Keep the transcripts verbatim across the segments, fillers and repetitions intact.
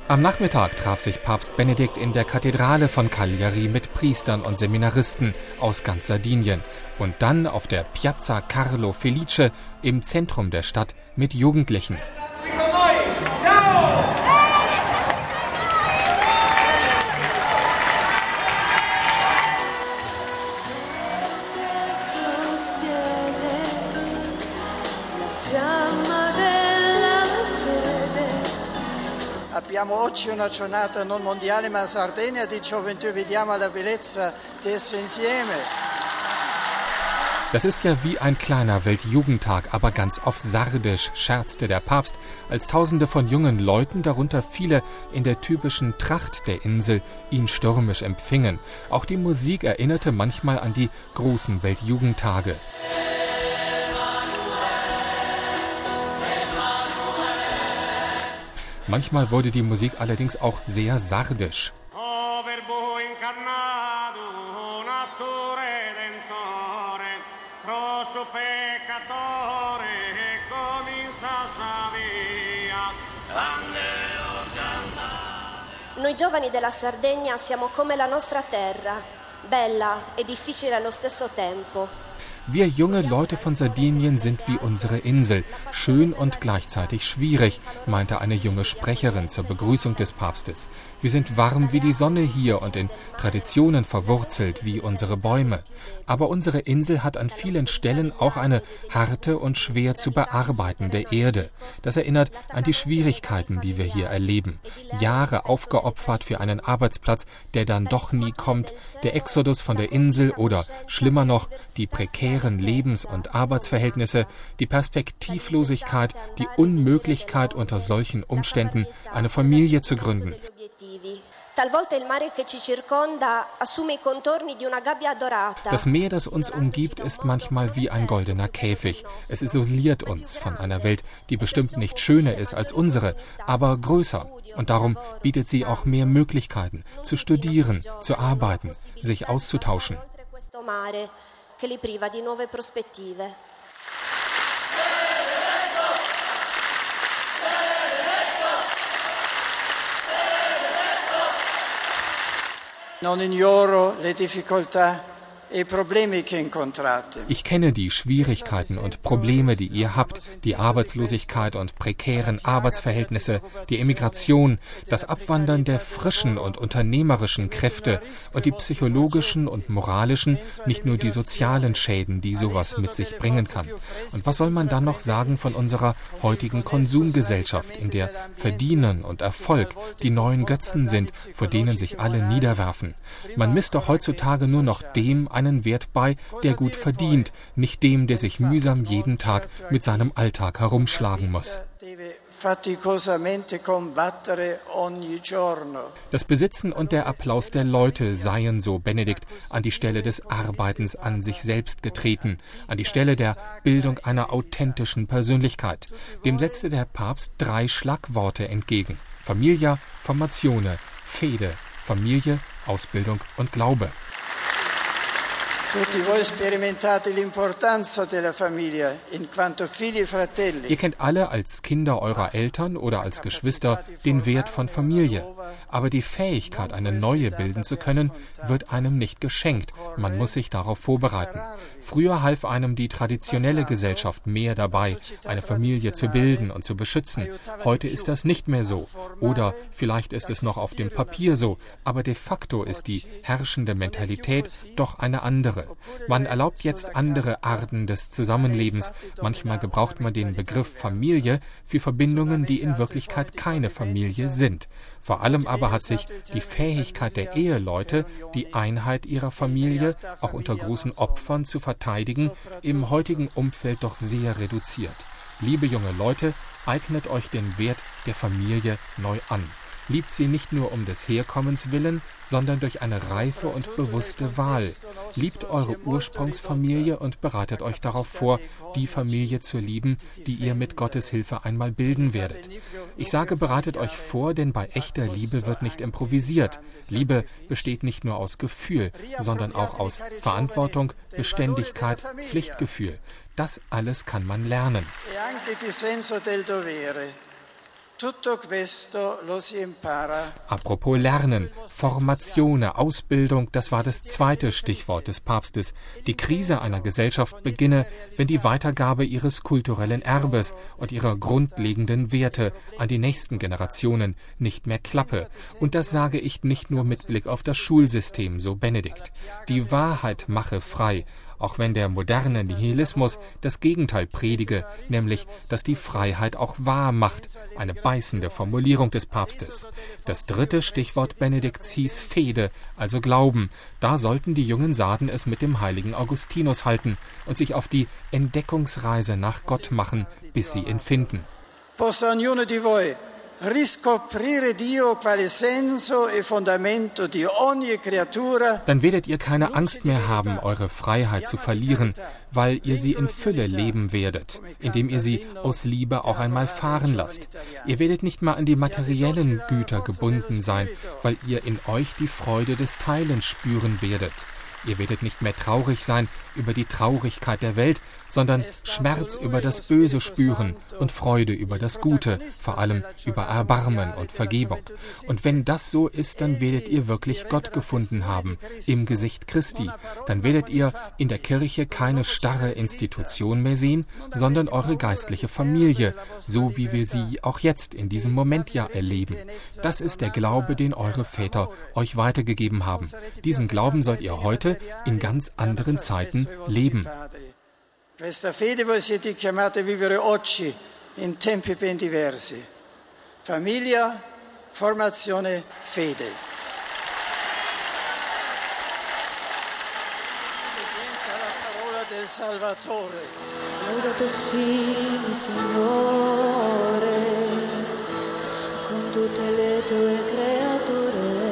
Am Nachmittag traf sich Papst Benedikt in der Kathedrale von Cagliari mit Priestern und Seminaristen aus ganz Sardinien und dann auf der Piazza Carlo Felice im Zentrum der Stadt mit Jugendlichen. Abbiamo oggi una giornata non mondiale ma Sardegna di gioventù, vediamo la bellezza desse insieme. Das ist ja wie ein kleiner Weltjugendtag, aber ganz auf Sardisch, scherzte der Papst, als Tausende von jungen Leuten, darunter viele in der typischen Tracht der Insel, ihn stürmisch empfingen. Auch die Musik erinnerte manchmal an die großen Weltjugendtage. Manchmal wurde die Musik allerdings auch sehr sardisch. Noi giovani della Sardegna siamo come la nostra terra, bella e difficile allo stesso tempo. Wir junge Leute von Sardinien sind wie unsere Insel, schön und gleichzeitig schwierig, meinte eine junge Sprecherin zur Begrüßung des Papstes. Wir sind warm wie die Sonne hier und in Traditionen verwurzelt wie unsere Bäume. Aber unsere Insel hat an vielen Stellen auch eine harte und schwer zu bearbeitende Erde. Das erinnert an die Schwierigkeiten, die wir hier erleben. Jahre aufgeopfert für einen Arbeitsplatz, der dann doch nie kommt, der Exodus von der Insel oder, schlimmer noch, die prekäre Lebens- und Arbeitsverhältnisse, die Perspektivlosigkeit, die Unmöglichkeit unter solchen Umständen eine Familie zu gründen. Das Meer, das uns umgibt, ist manchmal wie ein goldener Käfig. Es isoliert uns von einer Welt, die bestimmt nicht schöner ist als unsere, aber größer. Und darum bietet sie auch mehr Möglichkeiten, zu studieren, zu arbeiten, sich auszutauschen. Che li priva di nuove prospettive. Non ignoro le difficoltà. Ich kenne die Schwierigkeiten und Probleme, die ihr habt, die Arbeitslosigkeit und prekären Arbeitsverhältnisse, die Emigration, das Abwandern der frischen und unternehmerischen Kräfte und die psychologischen und moralischen, nicht nur die sozialen Schäden, die sowas mit sich bringen kann. Und was soll man dann noch sagen von unserer heutigen Konsumgesellschaft, in der Verdienen und Erfolg die neuen Götzen sind, vor denen sich alle niederwerfen? Man misst doch heutzutage nur noch dem einen Wert bei, der gut verdient, nicht dem, der sich mühsam jeden Tag mit seinem Alltag herumschlagen muss. Das Besitzen und der Applaus der Leute seien, so Benedikt, an die Stelle des Arbeitens an sich selbst getreten, an die Stelle der Bildung einer authentischen Persönlichkeit. Dem setzte der Papst drei Schlagworte entgegen: Familia, Formatione, Fede, Familie, Ausbildung und Glaube. Ihr kennt alle als Kinder eurer Eltern oder als Geschwister den Wert von Familie. Aber die Fähigkeit, eine neue bilden zu können, wird einem nicht geschenkt. Man muss sich darauf vorbereiten. Früher half einem die traditionelle Gesellschaft mehr dabei, eine Familie zu bilden und zu beschützen. Heute ist das nicht mehr so. Oder vielleicht ist es noch auf dem Papier so, aber de facto ist die herrschende Mentalität doch eine andere. Man erlaubt jetzt andere Arten des Zusammenlebens. Manchmal gebraucht man den Begriff Familie für Verbindungen, die in Wirklichkeit keine Familie sind. Vor allem aber hat sich die Fähigkeit der Eheleute, die Einheit ihrer Familie, auch unter großen Opfern zu verteidigen, im heutigen Umfeld doch sehr reduziert. Liebe junge Leute, eignet euch den Wert der Familie neu an. Liebt sie nicht nur um des Herkommens willen, sondern durch eine reife und bewusste Wahl. Liebt eure Ursprungsfamilie und bereitet euch darauf vor, die Familie zu lieben, die ihr mit Gottes Hilfe einmal bilden werdet. Ich sage, bereitet euch vor, denn bei echter Liebe wird nicht improvisiert. Liebe besteht nicht nur aus Gefühl, sondern auch aus Verantwortung, Beständigkeit, Pflichtgefühl. Das alles kann man lernen. Apropos Lernen, Formatione, Ausbildung, das war das zweite Stichwort des Papstes. Die Krise einer Gesellschaft beginne, wenn die Weitergabe ihres kulturellen Erbes und ihrer grundlegenden Werte an die nächsten Generationen nicht mehr klappe. Und das sage ich nicht nur mit Blick auf das Schulsystem, so Benedikt. Die Wahrheit mache frei, auch wenn der moderne Nihilismus das Gegenteil predige, nämlich, dass die Freiheit auch wahr macht, eine beißende Formulierung des Papstes. Das dritte Stichwort Benedikts hieß Fede, also Glauben. Da sollten die jungen Sarden es mit dem heiligen Augustinus halten und sich auf die Entdeckungsreise nach Gott machen, bis sie ihn finden. Possa ognuno di voi riscoprire Dio quale senso e fondamento di ogni creatura. Dann werdet ihr keine Angst mehr haben, eure Freiheit zu verlieren, weil ihr sie in Fülle leben werdet, indem ihr sie aus Liebe auch einmal fahren lasst. Ihr werdet nicht mal an die materiellen Güter gebunden sein, weil ihr in euch die Freude des Teilens spüren werdet. Ihr werdet nicht mehr traurig sein über die Traurigkeit der Welt, sondern Schmerz über das Böse spüren und Freude über das Gute, vor allem über Erbarmen und Vergebung. Und wenn das so ist, dann werdet ihr wirklich Gott gefunden haben, im Gesicht Christi. Dann werdet ihr in der Kirche keine starre Institution mehr sehen, sondern eure geistliche Familie, so wie wir sie auch jetzt in diesem Moment ja erleben. Das ist der Glaube, den eure Väter euch weitergegeben haben. Diesen Glauben sollt ihr heute in ganz anderen Zeiten leben. Questa fede voi siete chiamati a vivere oggi in tempi ben diversi. Famiglia, formazione, fede. Diventa la parola del Salvatore. Laudato sì, mi Signore, con tutte le tue creature,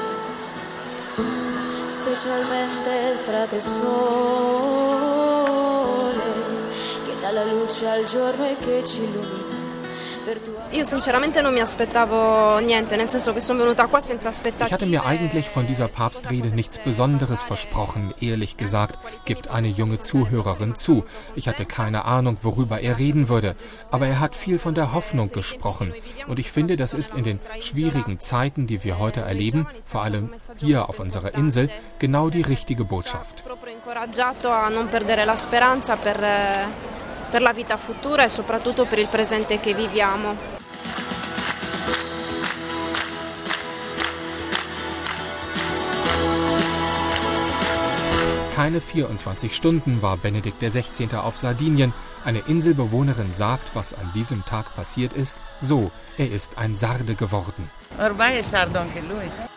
specialmente il frate Sole, che dà la luce al giorno e che ci illumina. Io sinceramente non mi aspettavo niente, nel senso che sono venuta qua senza aspettative. Ich hatte mir eigentlich von dieser Papstrede nichts Besonderes versprochen, ehrlich gesagt, gibt eine junge Zuhörerin zu. Ich hatte keine Ahnung, worüber er reden würde, aber er hat viel von der Hoffnung gesprochen. Und ich finde, das ist in den schwierigen Zeiten, die wir heute erleben, vor allem hier auf unserer Insel, genau die richtige Botschaft. Per la vita futura e soprattutto per il presente che viviamo. Keine vierundzwanzig Stunden war Benedikt der Sechzehnte auf Sardinien. Eine Inselbewohnerin sagt, was an diesem Tag passiert ist, so: Er ist ein Sarde geworden. Ormai è sardo anche lui.